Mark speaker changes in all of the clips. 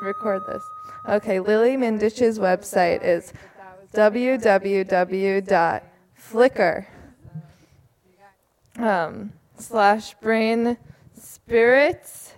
Speaker 1: record this. Okay, Lily Mindish's website is www.flickr/brain spirits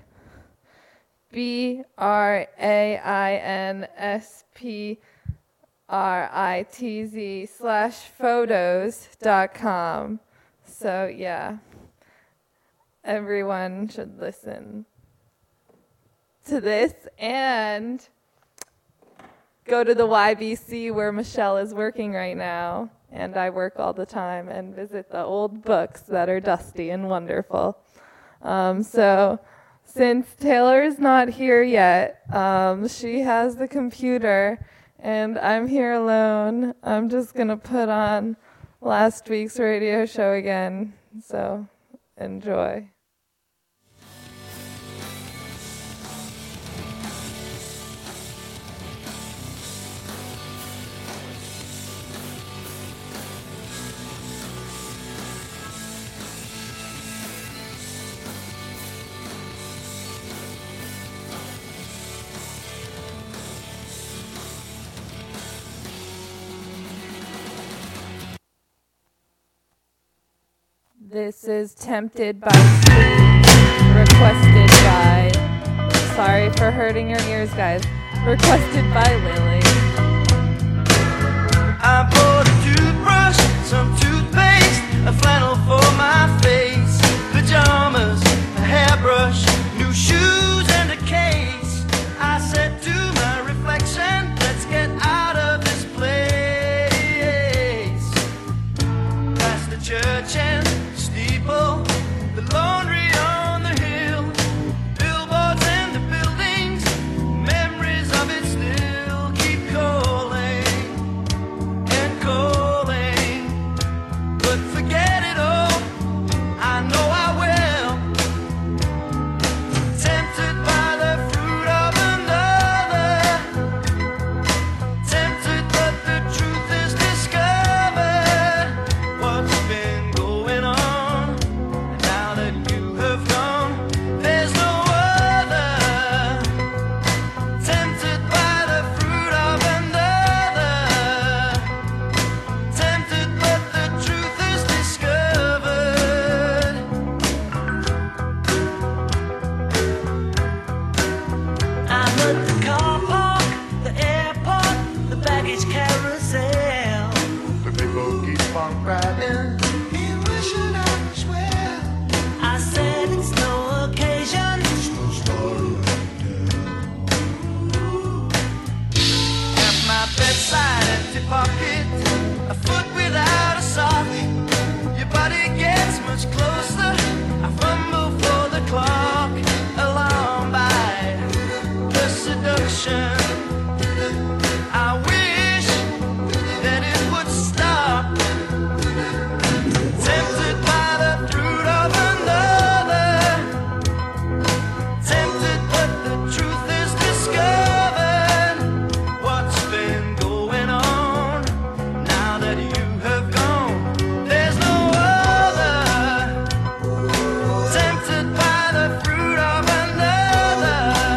Speaker 1: BRAINSPRITZ/photos.com. So yeah, everyone should listen to this and go to the YBC where Michelle is working right now, and I work all the time, and visit the old books that are dusty and wonderful. So since Taylor's not here yet, she has the computer, and I'm here alone. I'm just going to put on last week's radio show again, so enjoy. This is Tempted by Sleep, requested by, sorry for hurting your ears, guys, requested by Lily.
Speaker 2: I bought a toothbrush, some toothpaste, a flannel for my face, pajamas, a hairbrush, new shoes and a case. I said to my reflection, let's get out of this place. Past the church and steeple, the laundry on the hill, billboards and the buildings, memories of it still keep calling and calling. But forget it all, I know I will. Tempted by the fruit of another, tempted but the truth is discovered. What's been going on? Now that you have gone, there's no other. Tempted by the fruit of another, tempted but the truth is discovered. I'm at the car park, the airport, the baggage carousel.
Speaker 3: The people keep on riding.
Speaker 2: I said it's no occasion. At my bedside, empty pocket, a foot without a sock. Your body gets much closer. I fumble for the clock, alarmed by the seduction. I wish that it would stop. Tempted by the fruit of another, tempted but the truth is discovered. What's been going on? Now that you have gone, there's no other. Tempted by the fruit of another,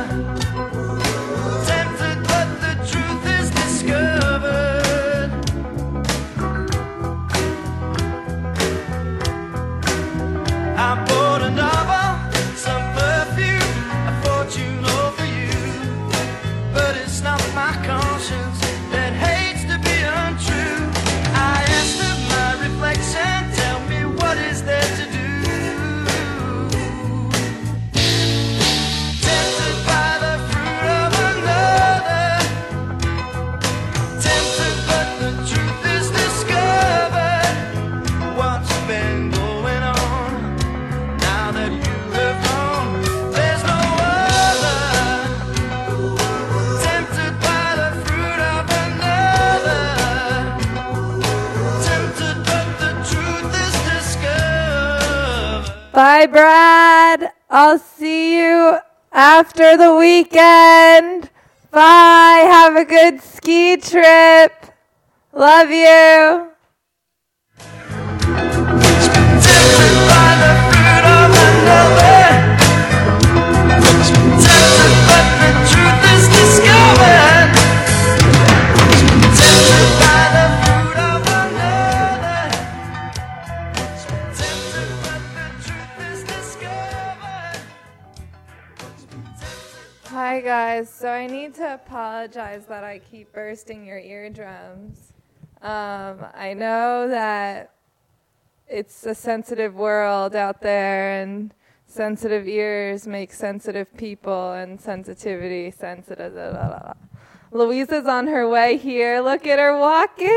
Speaker 2: tempted but the truth is discovered. I bought a novel, some perfume, a fortune all for you. But it's not my conscience that hates to be untrue. I asked of my reflection, tell me what is there to do. Tempted by the fruit of another, tempted but the truth is discovered. What's been going on? Now that you have gone, there's no other. Tempted by the fruit of another, tempted but the truth is discovered.
Speaker 1: Bye, Brad. I'll see you after the weekend. Bye. Have a good ski trip. Love you.
Speaker 2: Tempted by the fruit of another, tempted but the truth is discovered.
Speaker 1: guys, so I need to apologize that I keep bursting your eardrums. I know that it's a sensitive world out there, and sensitive ears make sensitive people, and sensitivity sensitive. Louisa's on her way here. Look at her walking.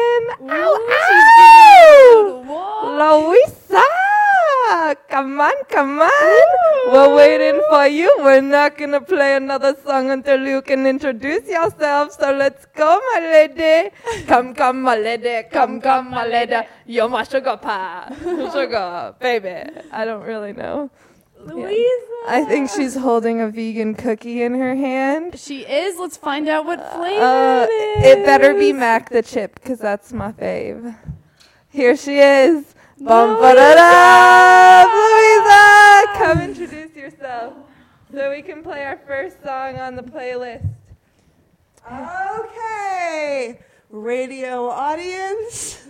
Speaker 1: Ow, ow! Louisa! Come on, come on. We're waiting for you. We're not going to play another song until you can introduce yourself. So let's go, my lady. Come, come, my lady. Come, come, my lady. You're my sugar pie. Sugar, baby. I don't really know.
Speaker 4: Louisa.
Speaker 1: Yeah. I think she's holding a vegan cookie in her hand.
Speaker 4: She is. Let's find out what flavor it is.
Speaker 1: It better be Mac the Chip, because that's my fave. Here she is. Bum-ba-da-da! Louisa! Come introduce yourself so we can play our first song on the playlist.
Speaker 5: Okay, radio audience.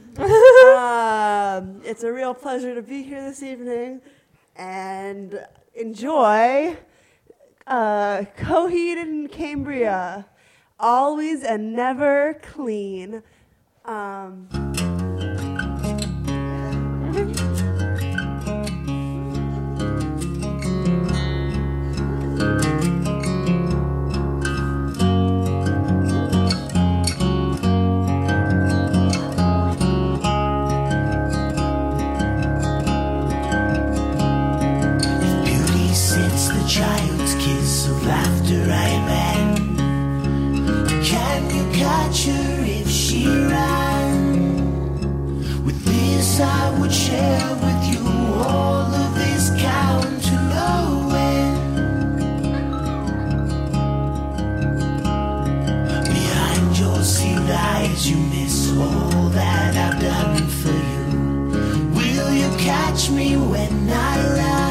Speaker 5: It's a real pleasure to be here this evening and enjoy Coheed and Cambria, Always and Never Clean.
Speaker 6: Child's kiss of laughter I ran. Can you catch her if she ran? With this I would share with you all of this count to no end. Behind your sealed eyes you miss all that I've done for you. Will you catch me when I run?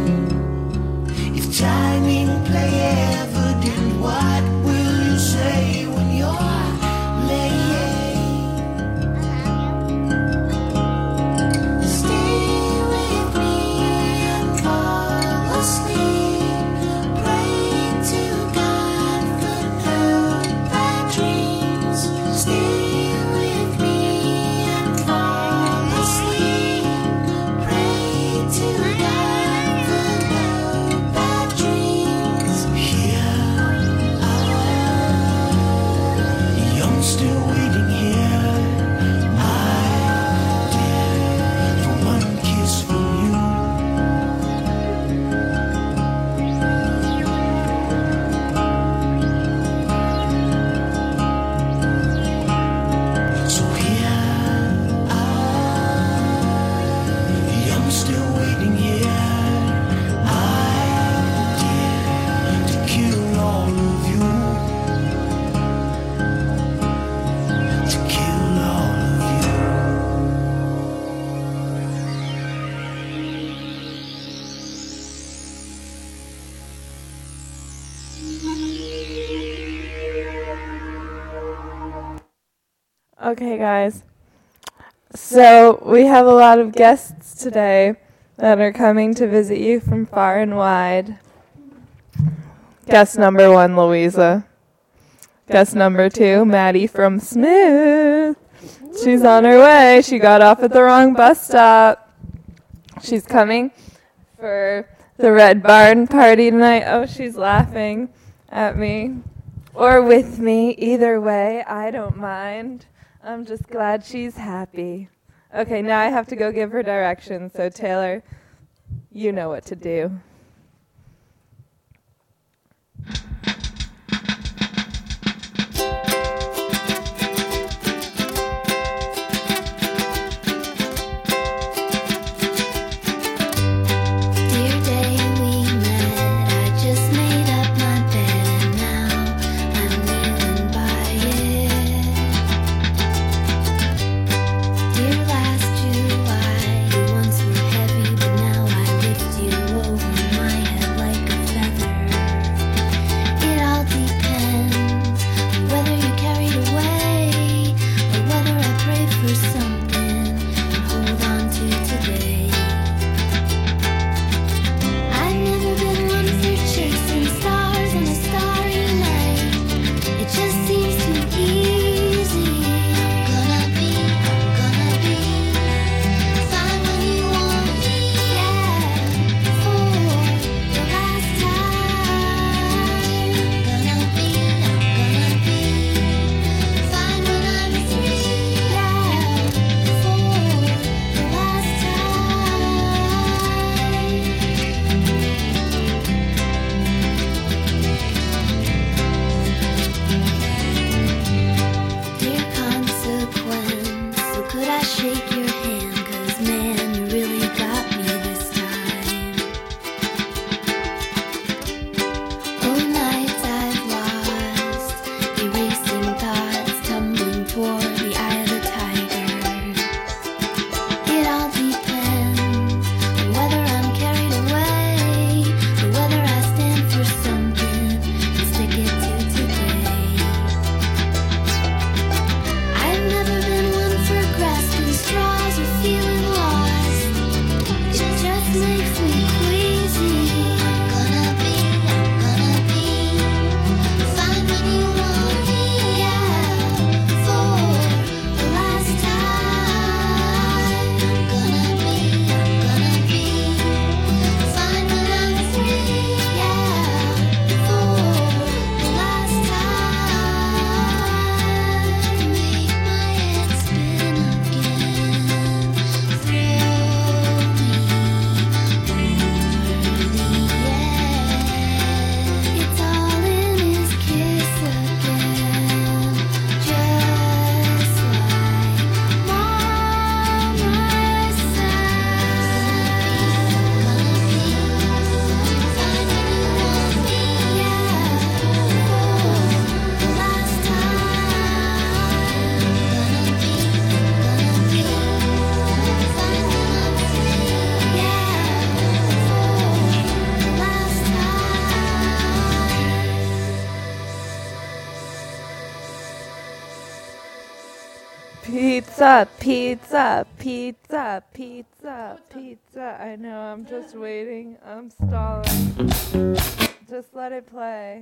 Speaker 6: Timing play evident, what will you say when you're laying? Stay with me and fall asleep. Pray to God for no bad dreams. Stay with me and fall asleep. Pray to God for no bad dreams. Here I am, still waiting here. I did for one kiss from you. So here I am, still waiting here. I did to kill all of you. To kill all of you.
Speaker 1: Okay, guys. So we have a lot of guests today that are coming to visit you from far and wide. Guest number 1, Louisa. Guest number 2, Maddie from Smith. She's on her way. She got off at the wrong bus stop. She's coming for the Red Barn party tonight. Oh, she's laughing at me. Or with me. Either way, I don't mind. I'm just glad she's happy. Okay, now I have to go give her directions. So, Taylor, you know what to do.
Speaker 7: Dear day we met, I just made up my bed and now I'm kneeling by it. Dear last July, you once were heavy, but now I lift you over
Speaker 1: Pizza, pizza, pizza, pizza, pizza. I know, I'm just waiting. I'm stalling. Just let it play.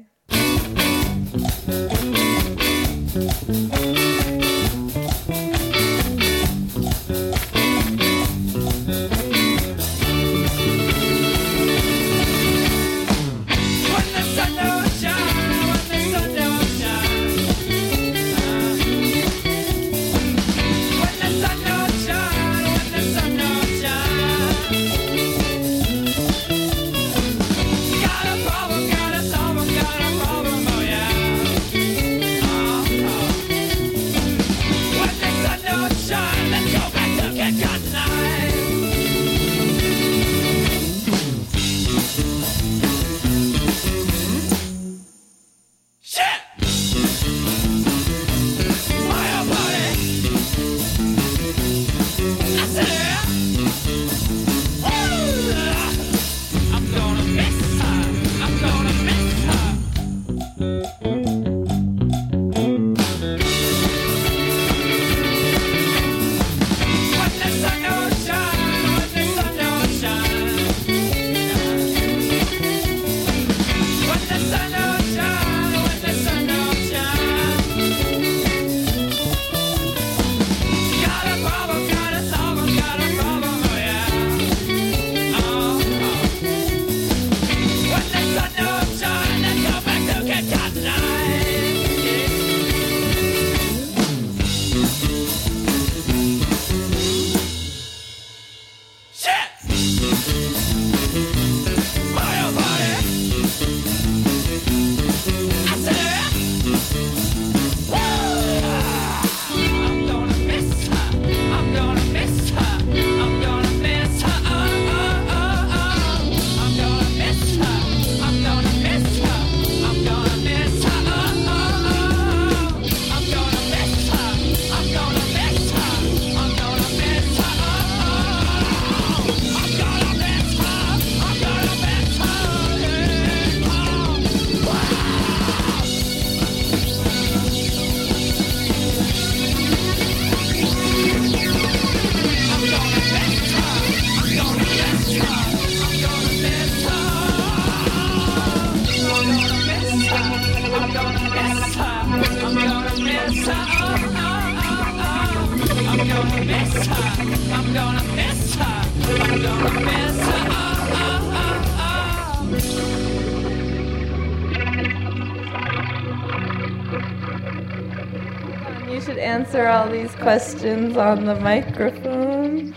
Speaker 1: You should answer all these questions on the microphone.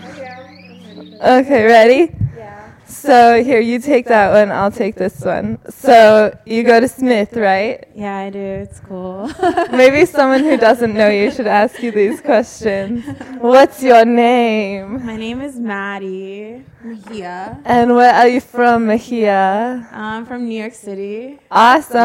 Speaker 1: Okay, ready?
Speaker 8: Yeah.
Speaker 1: So here, you take that one, I'll take this one. So you go to Smith, right?
Speaker 8: Yeah, I do. It's cool.
Speaker 1: Maybe someone who doesn't know you should ask you these questions. What's your name?
Speaker 8: My name is Maddie Mejia.
Speaker 1: And where are you from, Mejia?
Speaker 8: I'm from New York City.
Speaker 1: Awesome.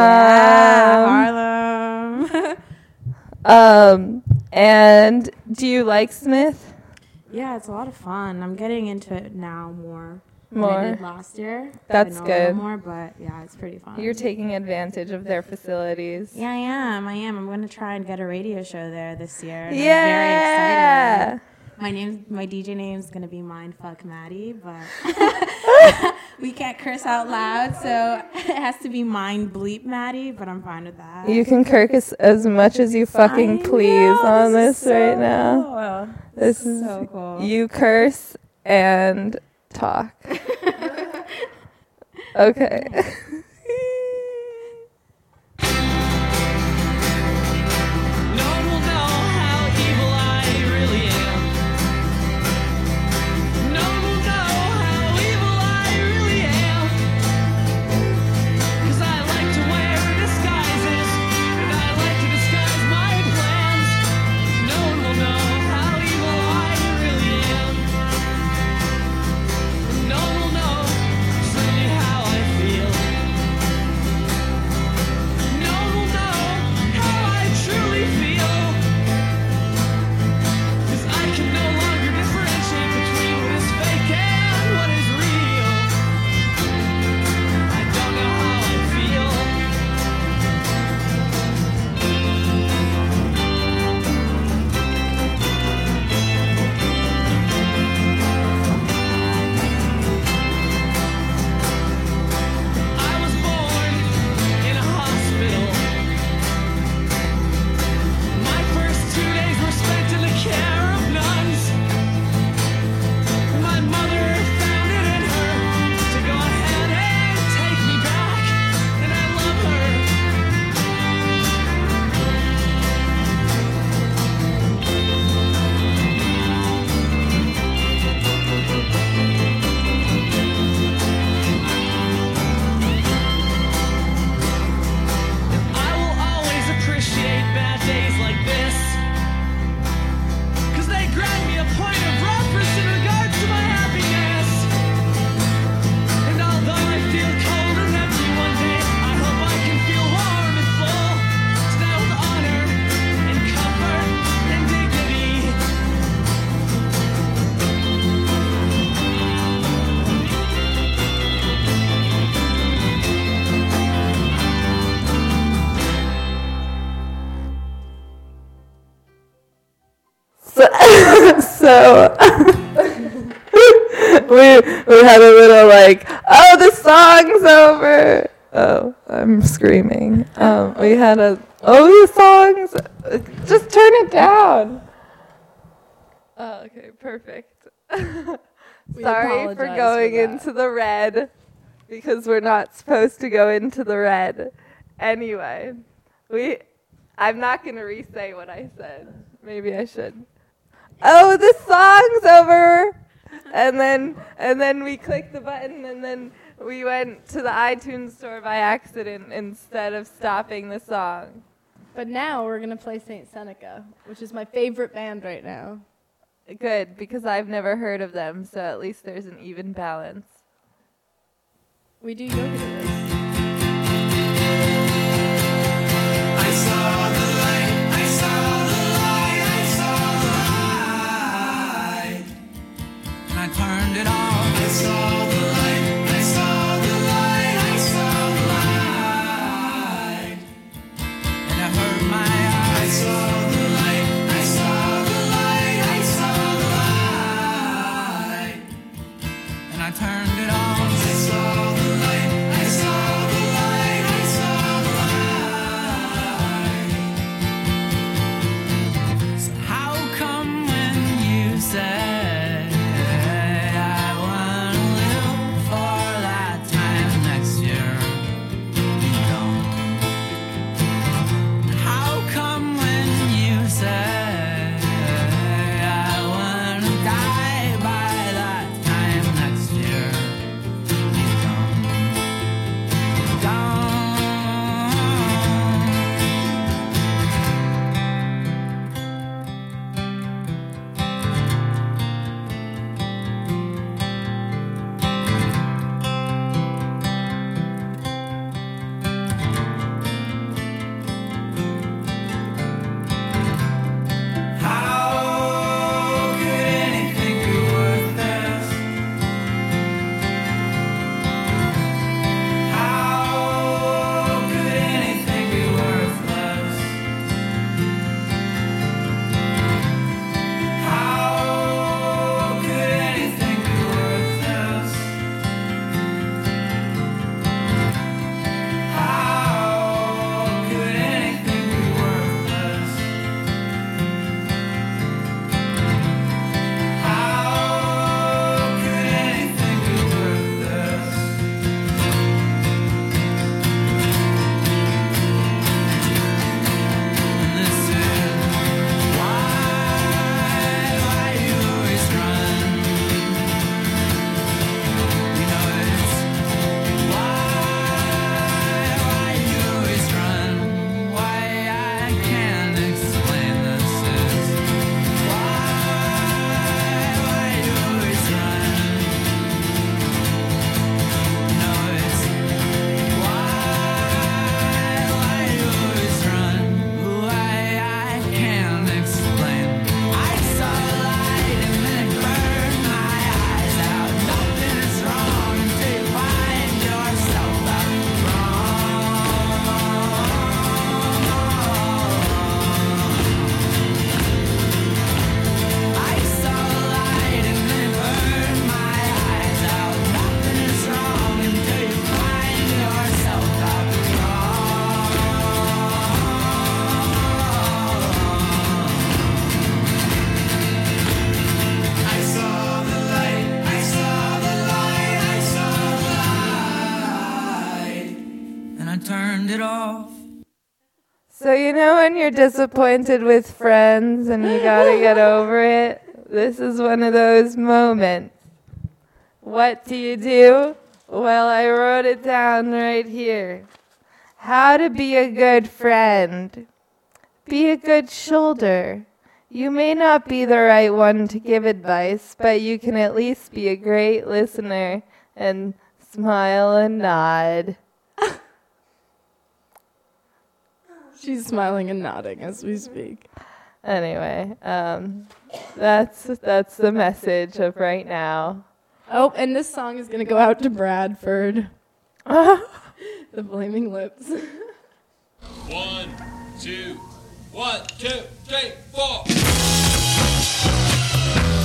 Speaker 8: Yeah, Harlem.
Speaker 1: And do you like Smith?
Speaker 8: Yeah, it's a lot of fun. I'm getting into it now more than I did last year.
Speaker 1: That's
Speaker 8: I know
Speaker 1: good.
Speaker 8: A little more, but yeah, it's pretty fun.
Speaker 1: You're taking advantage of their facilities.
Speaker 8: Yeah, I am. I'm going to try and get a radio show there this year. And
Speaker 1: Yeah.
Speaker 8: I'm very excited. My DJ name's going to be Mindfuck Maddie, but we can't curse out loud, so it has to be Mind Bleep Maddie, but I'm fine with that.
Speaker 1: You can curse as much as you fucking please on this right now.
Speaker 8: Cool.
Speaker 1: This is
Speaker 8: so cool.
Speaker 1: You curse and talk. Okay.
Speaker 2: No one will know how evil I really am. No one will know how evil I really am. 'Cause I like to wear disguises, and I like to disguise my plans. No one will know how evil I really am. No one will know truly how I feel.
Speaker 1: So we had a little like, oh, the song's over. Oh, I'm screaming. We had the songs. Just turn it down. Oh, okay, perfect. Sorry for going into the red because we're not supposed to go into the red. Anyway, I'm not going to re-say what I said. Maybe I should. Oh, the song's over. And then we clicked the button, and then we went to the iTunes store by accident instead of stopping the song.
Speaker 4: But now we're going to play Saint Seneca, which is my favorite band right now.
Speaker 1: Good, because I've never heard of them, so at least there's an even balance.
Speaker 4: We do yoga to this.
Speaker 6: I saw the light, I saw the light, I saw the light, and I turned it off. I saw the light, I saw the light, I saw the light, and I hurt my eyes. I saw the light, I saw the light, I saw the light, and I turned it off. I saw the light, I saw the light, I saw the light. So how come when you say I wanna live for that time next year, you don't? How come when you say I wanna die by that time next year, you don't? How could anything be worth this? How could anything be worthless? How could anything be worthless? How could anything be worthless? How could anything be worthless? And this is why you always run. You know it's why you always run. Why I can't explain this is why you always run. No, it's why you always run. Why I can't explain. I saw the light and then it burned my eyes out. Nothing is wrong until you find yourself out I saw the light and then it burned my eyes out. Nothing is wrong until you find yourself out I saw the light, I saw the light, I saw the light, and I turned it off.
Speaker 1: So you know when you're disappointed with friends and you gotta get over it? This is one of those moments. What do you do? Well, I wrote it down right here. How to be a good friend. Be a good shoulder. You may not be the right one to give advice, but you can at least be a great listener and smile and nod.
Speaker 4: She's smiling and nodding as we speak.
Speaker 1: Anyway, that's the message of right now.
Speaker 4: Oh, and this song is going to go out to Bradford. The Flaming Lips.
Speaker 9: 1, 2, 1, 2, 3, 4.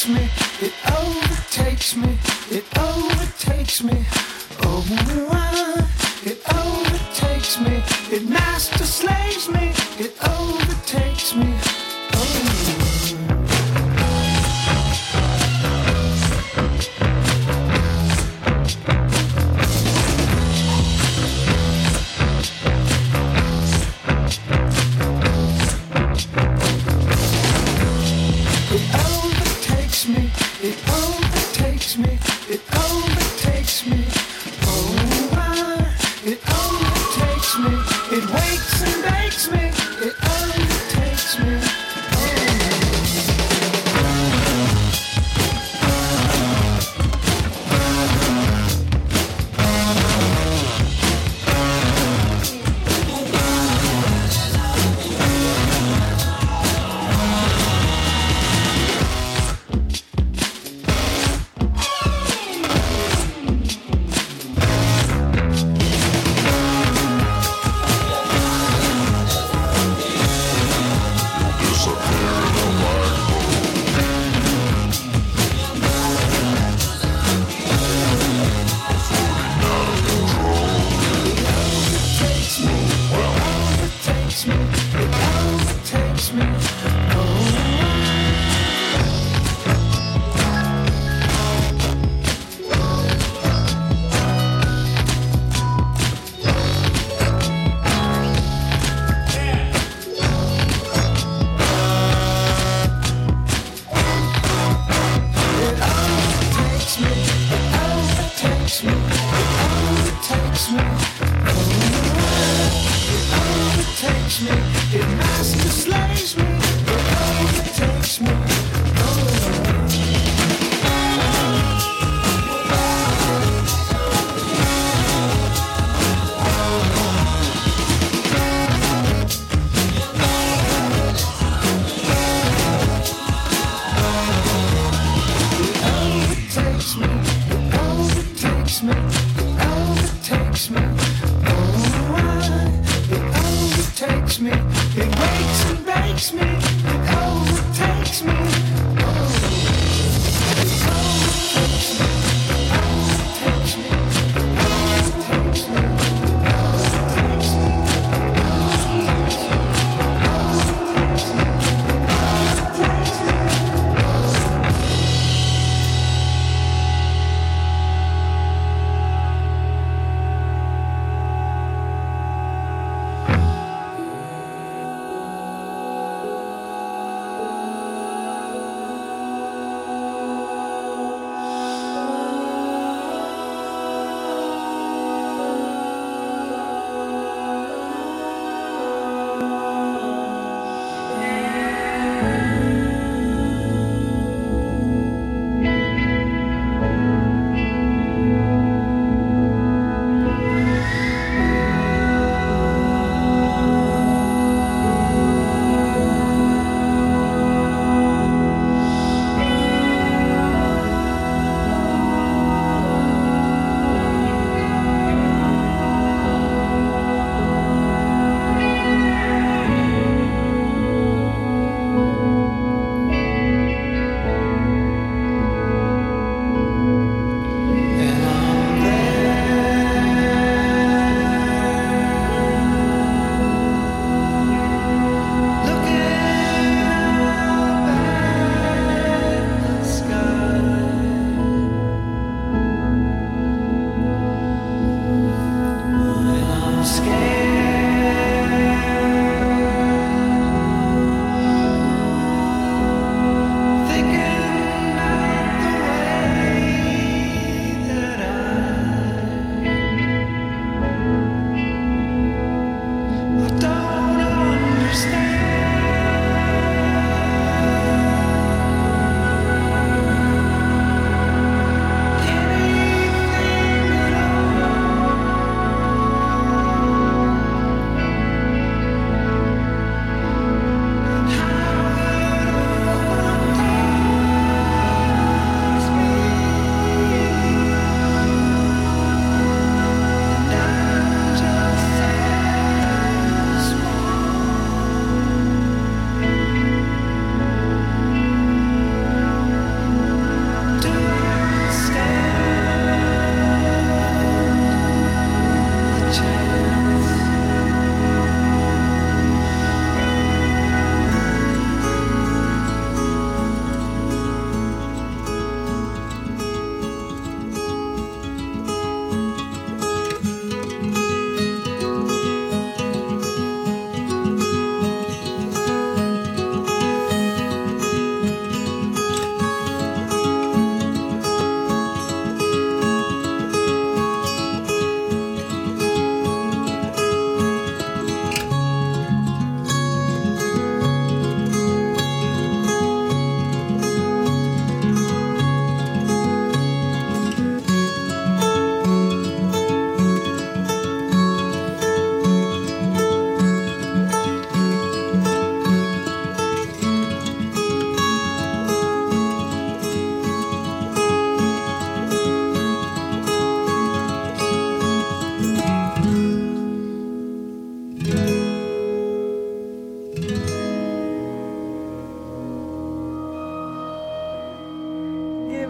Speaker 6: overtakes me, it overtakes me, it overtakes me. Oh, it overtakes me, it master slaves me, it overtakes me.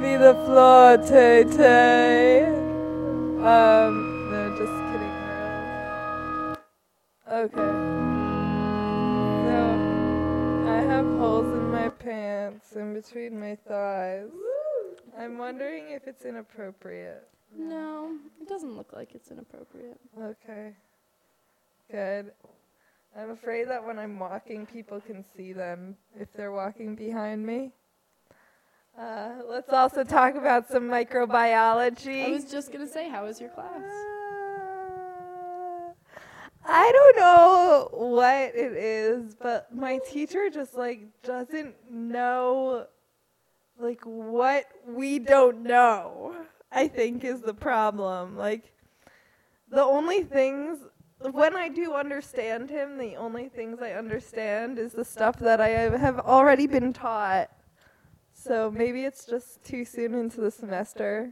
Speaker 1: be the floor, Tay Tay. No, just kidding around. Okay. So, I have holes in my pants in between my thighs. I'm wondering if it's inappropriate.
Speaker 4: No, it doesn't look like it's inappropriate.
Speaker 1: Okay. Good. I'm afraid that when I'm walking, people can see them if they're walking behind me. Let's also talk about some microbiology.
Speaker 4: I was just going to say, how was your class?
Speaker 1: I don't know what it is, but my teacher just doesn't know what we don't know, I think is the problem. The only things, when I do understand him, the only things I understand is the stuff that I have already been taught. So maybe it's just too soon into the semester.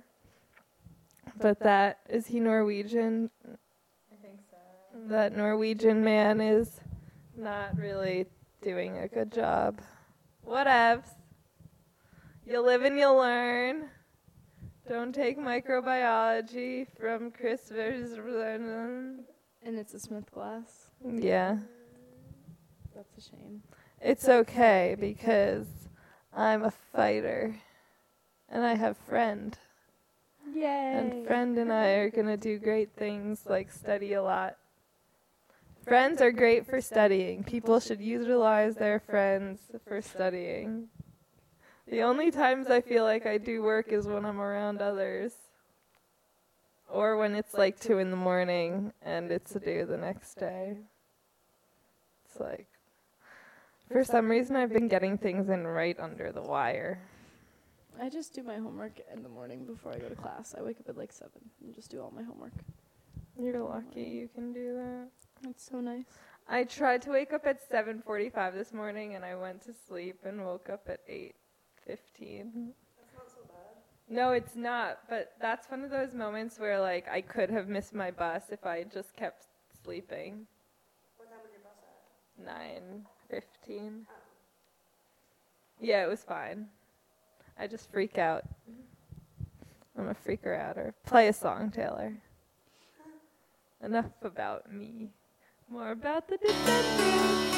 Speaker 1: But is he Norwegian? I think so. That Norwegian man is not really doing a good job. Whatevs. You live and you learn. Don't take microbiology from Chris Verzen.
Speaker 4: And it's a Smith class.
Speaker 1: Yeah.
Speaker 4: That's a shame.
Speaker 1: It's okay because I'm a fighter. And I have Friend.
Speaker 4: Yay.
Speaker 1: And Friend and I are going to do great things like study a lot. Friends are great for studying. People should utilize their friends for studying. The only times I feel like I do work is when I'm around others. Or when it's 2 in the morning and it's due the next day. It's for some reason I've been getting things in right under the wire.
Speaker 4: I just do my homework in the morning before I go to class. I wake up at 7 and just do all my homework.
Speaker 1: You're lucky you can do that.
Speaker 4: That's so nice.
Speaker 1: I tried to wake up at 7:45 this morning and I went to sleep and woke up at 8:15.
Speaker 5: That's not so bad.
Speaker 1: No, it's not. But that's one of those moments where I could have missed my bus if I just kept sleeping.
Speaker 5: What time was your bus at?
Speaker 1: 9:15. Yeah, it was fine. I just freak out. I'm a freaker outer. Play a song, Taylor. Enough about me. More about the defenders.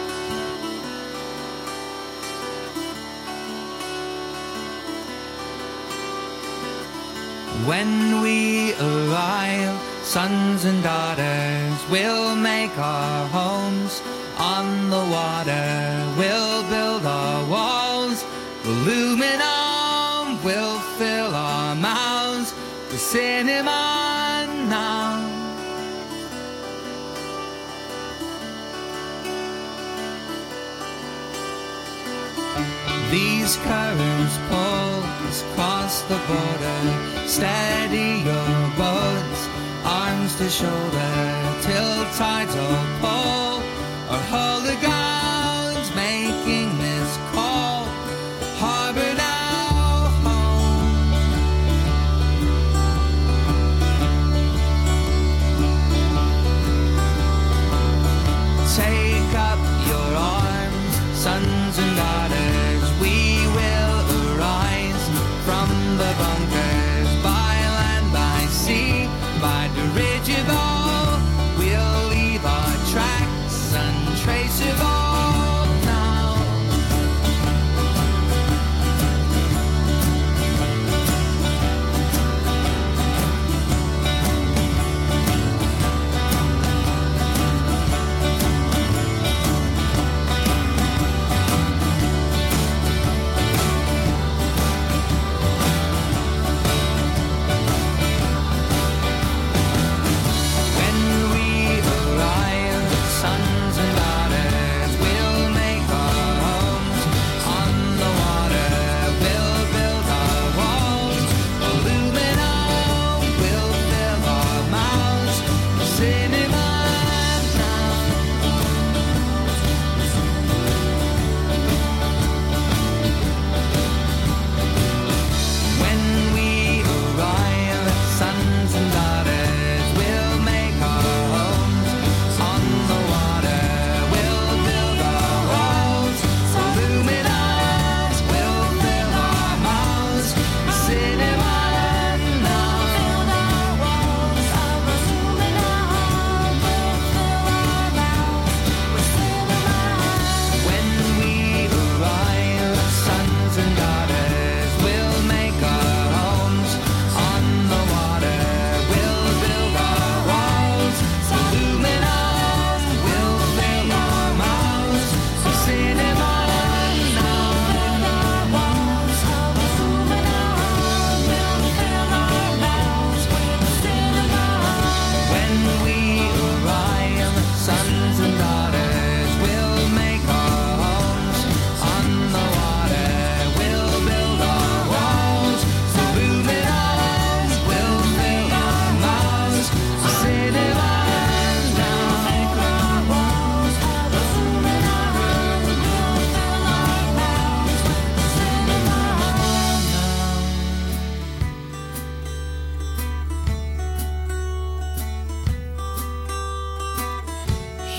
Speaker 2: When we arrive, sons and daughters, we'll make our homes on the water. We'll build our walls, aluminum, we'll fill our mouths with cinema now. These currents pull us across the border. Steady your boats, arms to shoulder, till tides will pull. Our hooligans making this call. Harbor now home. Take up your arms, sons and daughters. We will arise from the bunkers, by land, by sea, by dirigible. We'll leave our tracks untraceable.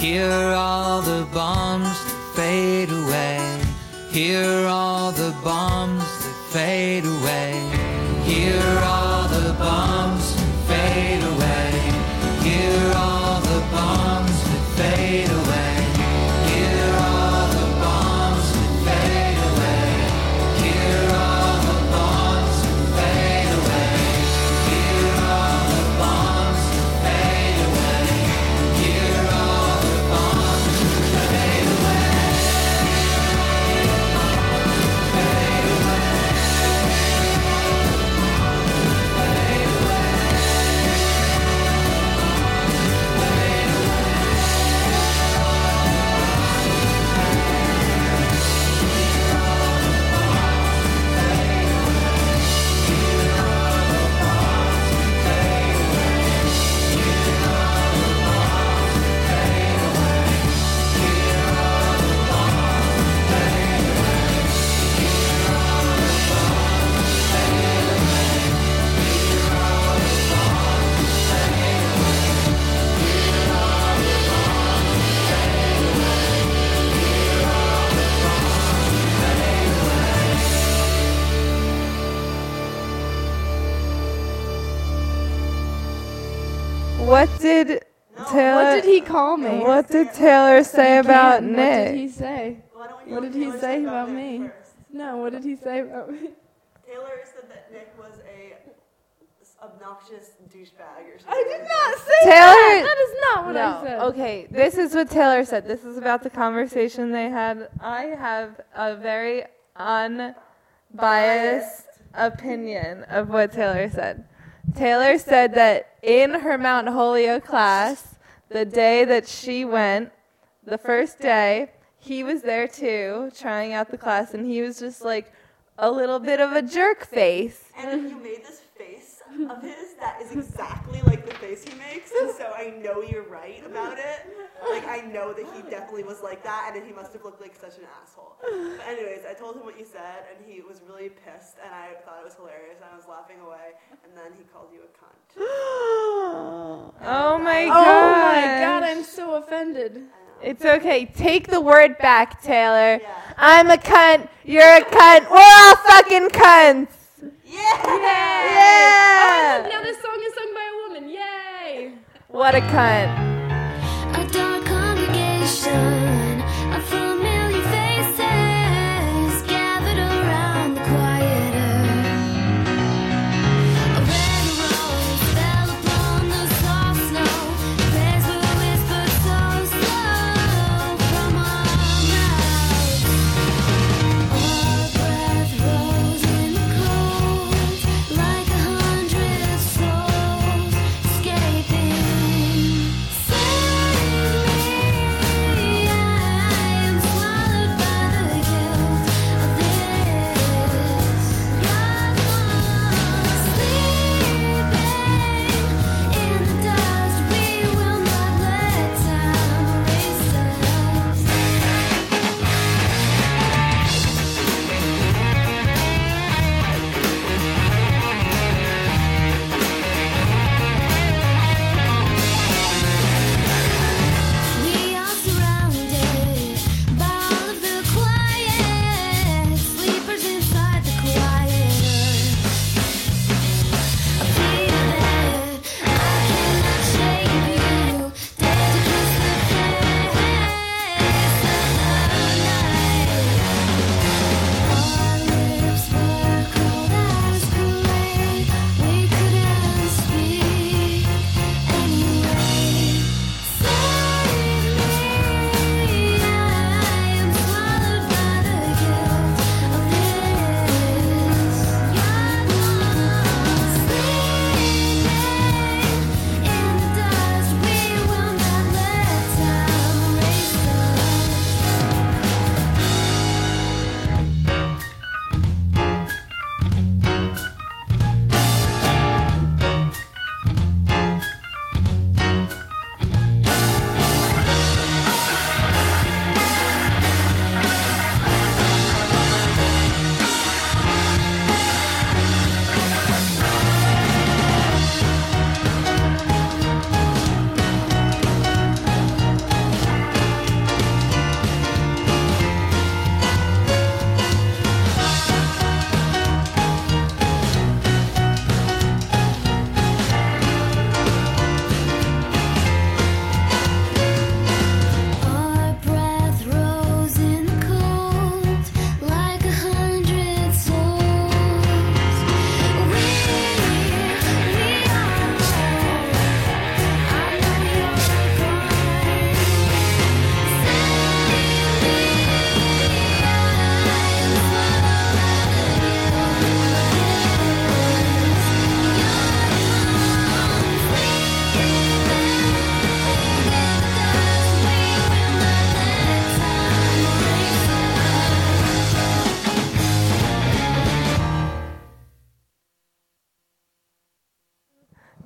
Speaker 2: Hear all the bombs that fade away. Hear all the bombs that fade away. Hear all the bombs that fade away. Hear all the bombs that fade away. Hear all the bombs that fade away. Hear all the bombs that fade away. Hear all the bombs that fade away. Hear all the bombs that fade away.
Speaker 1: What did Taylor?
Speaker 4: What did he call me?
Speaker 1: What did Taylor say about
Speaker 4: What
Speaker 1: Nick?
Speaker 4: did he say?
Speaker 5: Why don't
Speaker 4: What did he
Speaker 5: Taylor
Speaker 4: say
Speaker 5: say
Speaker 4: about
Speaker 5: Nick
Speaker 4: me?
Speaker 5: first?
Speaker 4: No, what did he say about me?
Speaker 5: Taylor said that Nick was a obnoxious douchebag or something.
Speaker 4: I did not say
Speaker 1: Taylor-
Speaker 4: that. That is not what I said.
Speaker 1: Okay, this is what Taylor said. This is about the conversation they had. I have a very unbiased opinion of what Taylor said. Taylor said that in her Mount Holyoke class, the day that she went, the first day, he was there too, trying out the class, and he was just like a little bit of a jerk face.
Speaker 5: And then you made this face of his that is exactly like the face he makes, and so I know you're right about it. Like, I know that he definitely was like that, and then he must have looked like such an asshole. But anyways, I told him what you said, and he was really pissed, and I thought it was hilarious, and I was laughing away, and then he called you a cunt.
Speaker 1: Oh my
Speaker 4: Oh
Speaker 1: god.
Speaker 4: my god, I'm so offended.
Speaker 1: It's okay. Take the word back, Taylor.
Speaker 5: Yeah.
Speaker 1: I'm a cunt. You're a cunt. We're all fucking cunts.
Speaker 5: Yeah!
Speaker 1: Yeah.
Speaker 4: Now this song is sung by a woman. Yay!
Speaker 1: What a cunt.
Speaker 7: A dark congregation of familiar faces gathered around the quiet earth. A red rose fell upon the soft snow. Prayers were whispered so slow from our mouths. Our breath rose in the cold like 100 souls escaping. Save me.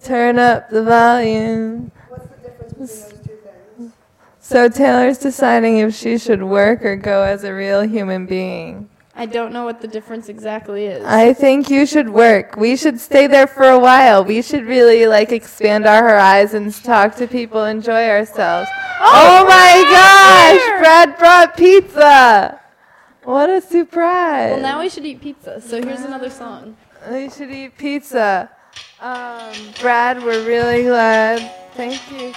Speaker 1: Turn up the volume.
Speaker 5: What's the difference between those two things?
Speaker 1: So Taylor's deciding if she should work or go as a real human being.
Speaker 4: I don't know what the difference exactly is.
Speaker 1: I think you should work. We should stay there for a while. We should really like expand our horizons, talk to people, enjoy ourselves. Oh my gosh! Brad brought pizza! What a surprise.
Speaker 4: Well, now we should eat pizza. So here's another song.
Speaker 1: We should eat pizza. Brad, we're really glad. Thank you.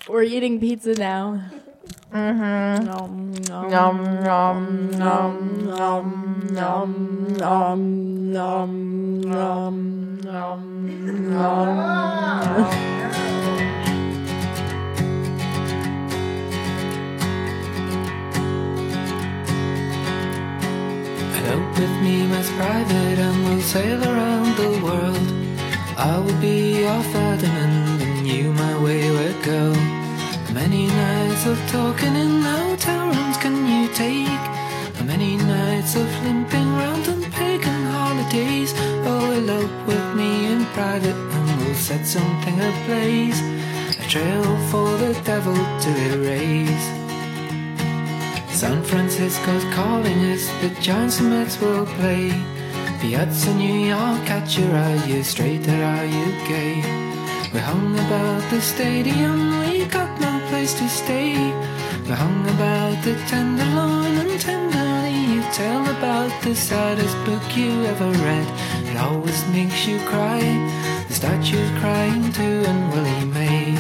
Speaker 4: We're eating pizza now.
Speaker 1: Mm-hmm.
Speaker 4: Nom, nom,
Speaker 1: Nom, nom,
Speaker 4: nom, nom, nom, nom, nom, nom, nom, nom.
Speaker 9: Elope with me, Miss Private, and we'll sail around the world. I will be your Ferdinand, and you my wayward girl. How many nights of talking in hotel rooms can you take? How many nights of limping round on pagan holidays? Oh, elope with me in private, and we'll set something ablaze, a trail for the devil to erase. San Francisco's calling us, the giant Mets will play. Piazza New York, at you, are you straight or are you gay? We hung about the stadium, we got no place to stay. We hung about the Tenderloin, and tenderly you tell about the saddest book you ever read. It always makes you cry, the statue's crying too, and Willie May.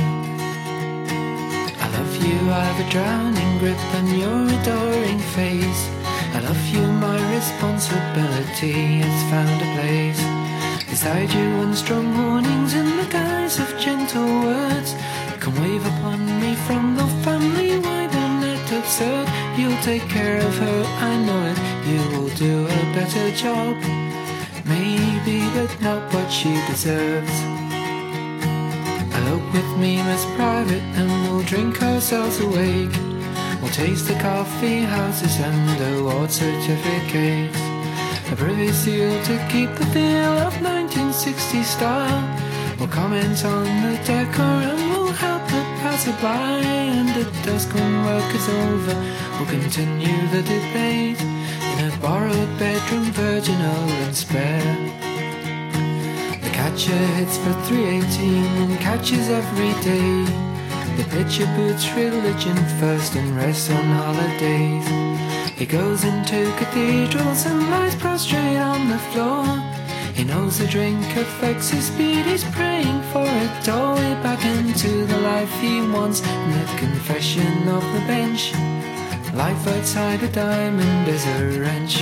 Speaker 9: I love you, I've a drowning grip on your adoring face. I love you, my responsibility has found a place beside you, and strong warnings in the guise of gentle words. You can wave upon me from the family, why they're not absurd. You'll take care of her, I know it, you will do a better job. Maybe, but not what she deserves. Elope with me, Miss Private, and we'll drink ourselves awake. We'll taste the coffee houses and award certificates, a privy seal to keep the feel of 1960 style. We'll comment on the decor and we'll help the passerby, and at dusk when work is over, we'll continue the debate in a borrowed bedroom, virginal and spare. The catcher hits for 318 and catches every day. The pitcher boots religion first and rests on holidays. He goes into cathedrals and lies prostrate on the floor. He knows the drink affects his speed, he's praying for a doorway back into the life he wants. And the confession of the bench, life outside a diamond is a wrench.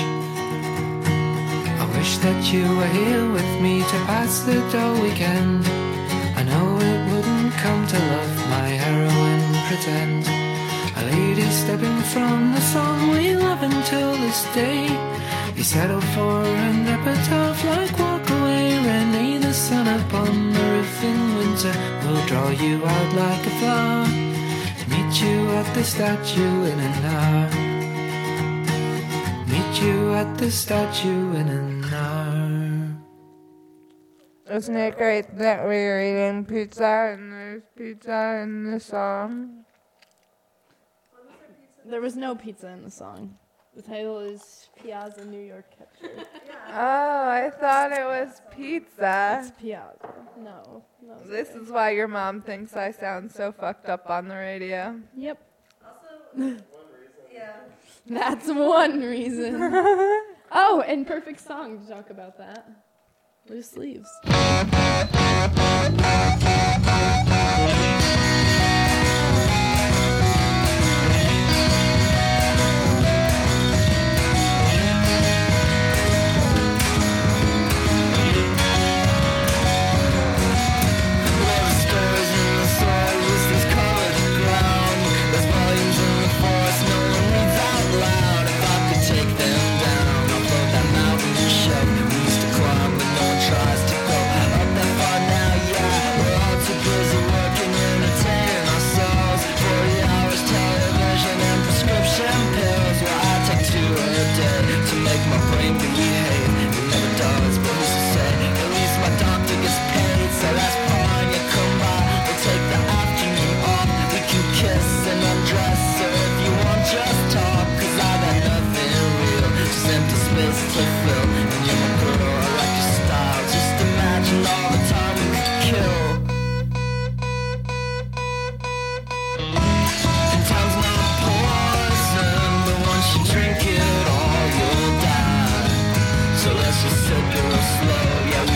Speaker 9: I wish that you were here with me to pass the dull weekend. I know it wouldn't come to love my heroin pretend. A lady stepping from the song we love until this day. You settle for an epitaph like Walk Away, Renee. The sun upon the roof in winter will draw you out like a flower. Meet you at the statue in an hour. Meet you at the statue in an hour.
Speaker 1: Isn't it great that we're eating pizza and there's pizza in the song?
Speaker 4: There was no pizza in the song. The title is Piazza New York Catcher.
Speaker 1: Oh, I thought it was pizza.
Speaker 4: It's Piazza. No.
Speaker 1: This is why your mom thinks I sound so fucked up on the radio.
Speaker 4: Yep.
Speaker 5: Also, yeah.
Speaker 4: That's one reason. Oh, and perfect song to talk about that. Loose Leaves.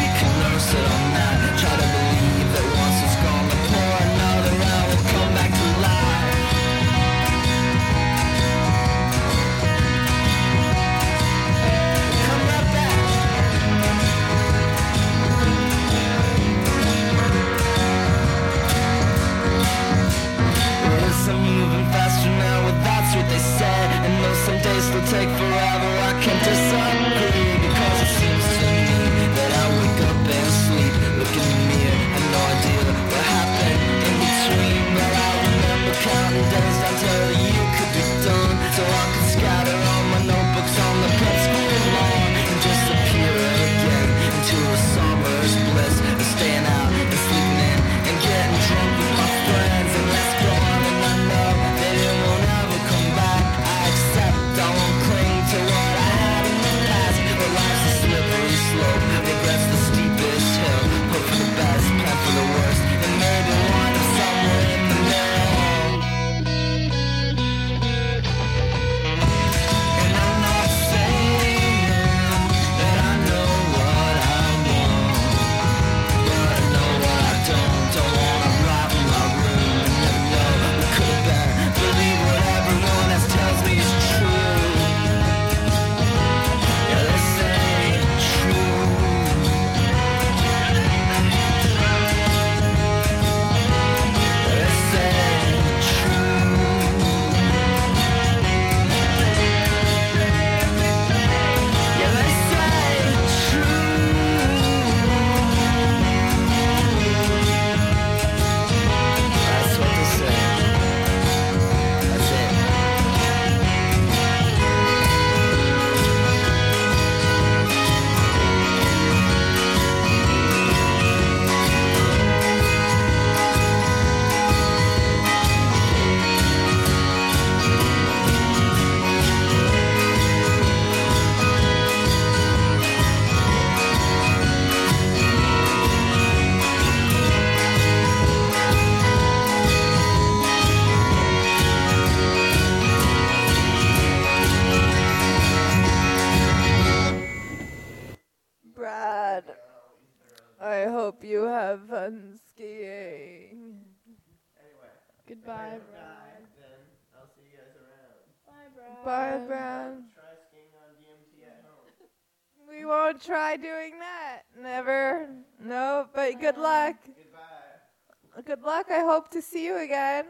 Speaker 6: Try to believe that once it's gone, the pour another round will come back to
Speaker 1: I hope you have fun skiing.
Speaker 4: Goodbye,
Speaker 10: Then I'll see you guys around.
Speaker 1: Bye, Brown.
Speaker 10: Try skiing on DMT at home.
Speaker 1: We won't try doing that. Never. No, but good luck.
Speaker 10: Goodbye.
Speaker 1: Good luck. I hope to see you again.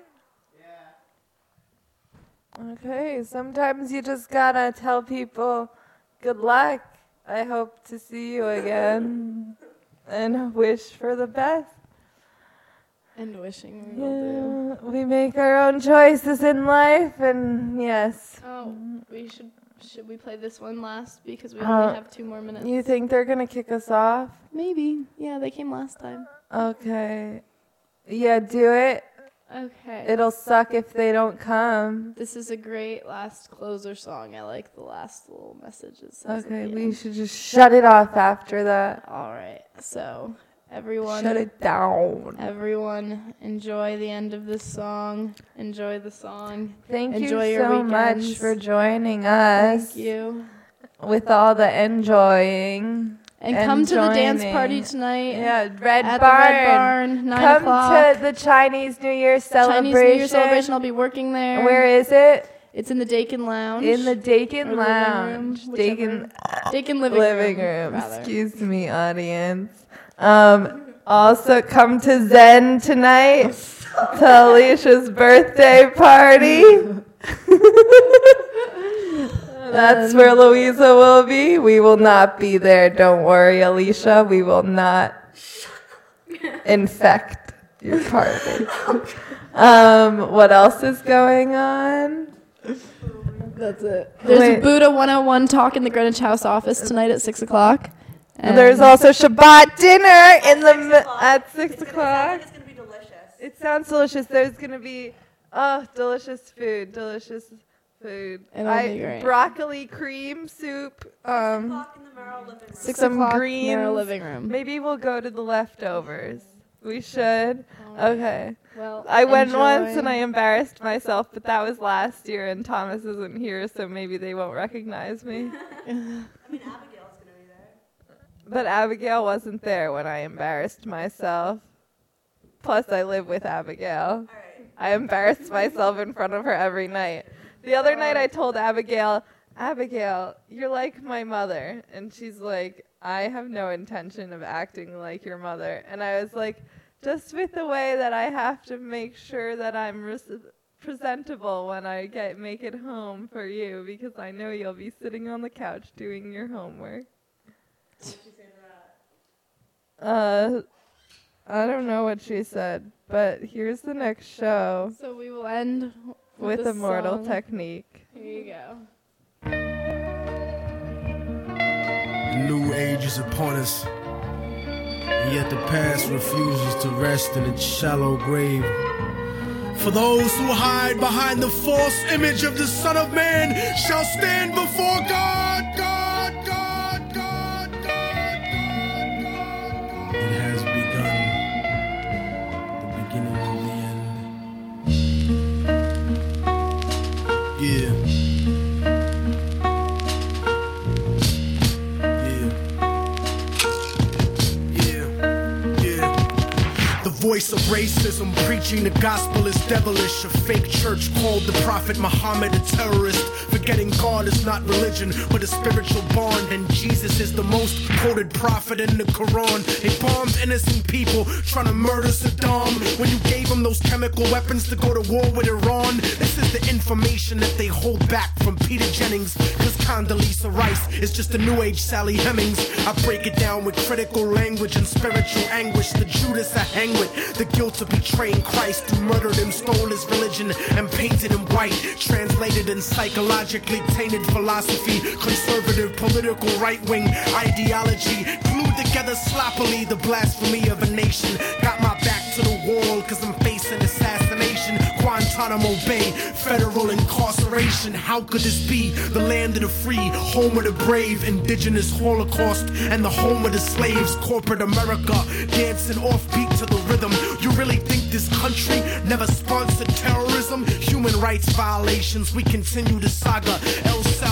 Speaker 10: Yeah.
Speaker 1: Okay, sometimes you just gotta tell people good luck. I hope to see you again. And wish for the best.
Speaker 4: And wishing we will do.
Speaker 1: Yeah, we make our own choices in life, and yes.
Speaker 4: Oh, we should we play this one last because we only have 2 more minutes?
Speaker 1: You think they're gonna kick us off?
Speaker 4: Maybe. Yeah, they came last time.
Speaker 1: Okay. Yeah, do it.
Speaker 4: Okay.
Speaker 1: It'll suck if they don't come.
Speaker 4: This is a great last closer song. I like the last little messages.
Speaker 1: Okay, we should just shut it off after that.
Speaker 4: All right. So, everyone.
Speaker 1: Shut it down.
Speaker 4: Everyone, enjoy the end of this song. Enjoy the song.
Speaker 1: Thank
Speaker 4: enjoy
Speaker 1: you
Speaker 4: your
Speaker 1: so much
Speaker 4: weekends.
Speaker 1: for joining us.
Speaker 4: Thank you.
Speaker 1: With all the enjoying.
Speaker 4: And come to the dance
Speaker 1: joining.
Speaker 4: party tonight.
Speaker 1: Yeah, Red
Speaker 4: at
Speaker 1: Barn.
Speaker 4: the Red Barn, 9
Speaker 1: Come
Speaker 4: o'clock.
Speaker 1: to the Chinese New Year celebration.
Speaker 4: Chinese New Year celebration. I'll be working there.
Speaker 1: Where is it?
Speaker 4: It's in the Dakin Lounge.
Speaker 1: In the Dakin
Speaker 4: Or
Speaker 1: Lounge.
Speaker 4: living room,
Speaker 1: Dakin
Speaker 4: living room.
Speaker 1: room. Excuse me, audience. Also, come to Zen tonight to Alicia's birthday party. That's where Louisa will be. We will not be there. Don't worry, Alicia. We will not infect your party. What else is going on?
Speaker 4: That's it. There's a Buddha 101 talk in the Greenwich House office tonight at 6 o'clock.
Speaker 1: There's also Shabbat dinner at 6 o'clock.
Speaker 5: It's gonna be delicious.
Speaker 1: It sounds delicious. There's gonna be delicious food.
Speaker 4: It'll be great.
Speaker 1: Broccoli cream soup.
Speaker 5: 6 o'clock in the Merrill living room.
Speaker 4: 6
Speaker 1: some
Speaker 4: o'clock
Speaker 1: greens.
Speaker 4: Merrill living room.
Speaker 1: Maybe we'll go to the leftovers. We should. Okay.
Speaker 4: Well,
Speaker 1: I went
Speaker 4: enjoy.
Speaker 1: once and I embarrassed myself, but that was last year and Thomas isn't here, so maybe they won't recognize me.
Speaker 5: I mean, Abigail's gonna be there.
Speaker 1: But Abigail wasn't there when I embarrassed myself. Plus, I live with Abigail.
Speaker 5: All right.
Speaker 1: I embarrassed myself in front of her every night. The other night I told Abigail, you're like my mother. And she's like, I have no intention of acting like your mother. And I was like, just with the way that I have to make sure that I'm presentable when I make it home for you, because I know you'll be sitting on the couch doing your homework.
Speaker 5: What did she say to that?
Speaker 1: I don't know what she said, but here's the next show.
Speaker 4: So we will end
Speaker 1: with
Speaker 4: the
Speaker 1: Immortal
Speaker 4: song.
Speaker 1: Technique.
Speaker 4: Here you go.
Speaker 11: New age is upon us, and yet the past refuses to rest in its shallow grave. For those who hide behind the false image of the Son of Man shall stand before God, God, God, God, God, God, God. It has begun, the beginning of the end. Yeah. Voice of racism, preaching the gospel is devilish. A fake church called the Prophet Muhammad a terrorist. Forgetting God is not religion, but a spiritual bond. And Jesus is the most quoted prophet in the Quran. They bombed innocent people, trying to murder Saddam. When you gave them those chemical weapons to go to war with Iran. This is the information that they hold back from Peter Jennings. Cause Condoleezza Rice is just a new age Sally Hemings. I break it down with critical language and spiritual anguish. The Judas I hang with. The guilt of betraying Christ, who murdered him, stole his religion, and painted him white. Translated in psychologically tainted philosophy, conservative political right-wing ideology, glued together sloppily the blasphemy of a nation. Got my back to the wall, cause I'm facing assassination. Guantanamo Bay, federal incarceration. How could this be? The land of the free, home of the brave, indigenous Holocaust, and the home of the slaves. Corporate America, dancing offbeat to the rhythm. You really think this country never sponsored terrorism? Human rights violations, we continue the saga. El Salvador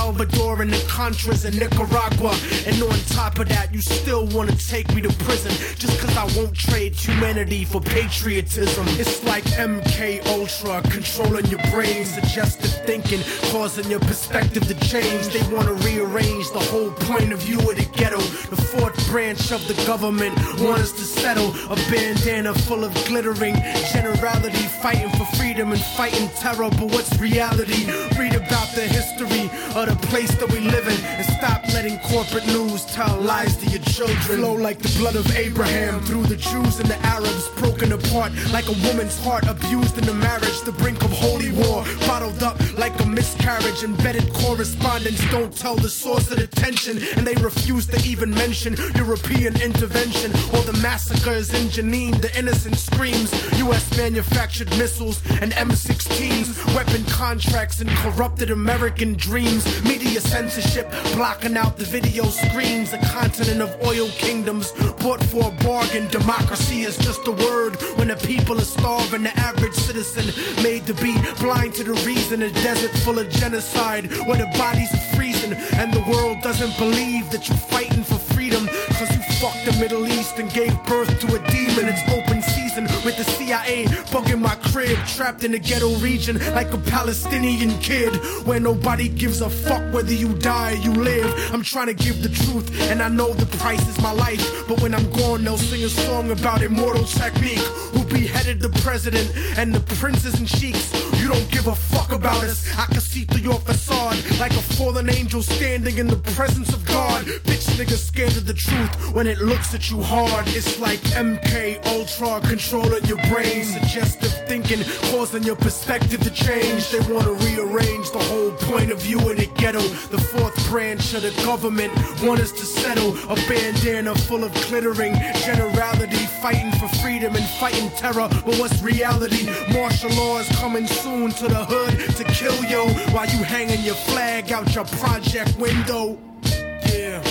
Speaker 11: Salvador and the Contras in Nicaragua. And on top of that, you still wanna take me to prison just cause I won't trade humanity for patriotism. It's like MK Ultra controlling your brain, suggestive thinking, causing your perspective to change. They wanna rearrange the whole point of view of the ghetto. The fourth branch of the government want us to settle. A bandana full of glittering generality, fighting for freedom and fighting terror. But what's reality? Read about the history of the place that we live in and stop letting corporate news tell lies to your children. Flow like the blood of Abraham through the Jews and the Arabs, broken apart like a woman's heart, abused in a marriage, the brink of holy war, bottled up like a miscarriage. Embedded correspondents don't tell the source of the tension, and they refuse to even mention European intervention or the massacres in Jenin. The innocent screams, U.S. manufactured missiles and M16s, weapon contracts and corrupted American dreams. Media censorship blocking out the video screens. A continent of oil kingdoms bought for a bargain. Democracy is just a word when the people are starving. The average citizen made to be blind to the reason. A desert full of genocide where the bodies are freezing, and the world doesn't believe that you're fighting for freedom cause you fucked the Middle East and gave birth to a demon. It's open season with the CIA bugging my crib, trapped in the ghetto region like a Palestinian kid where nobody gives a fuck whether you die or you live. I'm trying to give the truth and I know the price is my life, but when I'm gone they'll sing a song about immortal technique, who beheaded the president and the princes and sheiks. You don't give a fuck about us. I can see through your facade like a fallen angel standing in the presence of God. Bitch niggas scared of the truth when it looks at you hard. It's like MK Ultra controlling your brain, suggestive thinking causing your perspective to change. They want to rearrange the whole point of view in the ghetto. The fourth branch of the government want us to settle. A bandana full of glittering generality, fighting for freedom and fighting terror. But what's reality? Martial law is coming soon to the hood to kill yo while you hanging your flag out your project window. Yeah.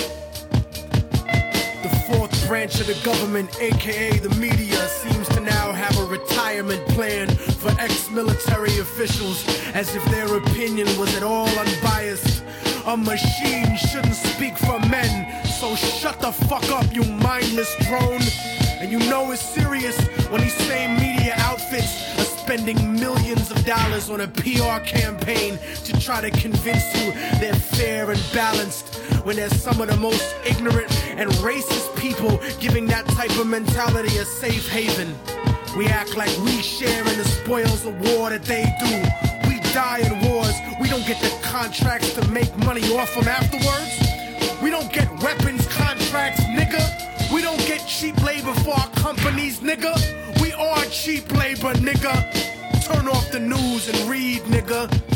Speaker 11: The fourth branch of the government, aka the media, seems to now have a retirement plan for ex-military officials, as if their opinion was at all unbiased. A machine shouldn't speak for men, so shut the fuck up, you mindless drone. And you know it's serious when these same media outfits are spending millions of dollars on a PR campaign to try to convince you they're fair and balanced, when there's some of the most ignorant and racist people giving that type of mentality a safe haven. We act like we share in the spoils of war that they do. We die in wars, we don't get the contracts to make money off them afterwards. We don't get weapons contracts, nigga. We don't get cheap labor for our companies, nigga. We are cheap labor, nigga. Turn off the news and read, nigga.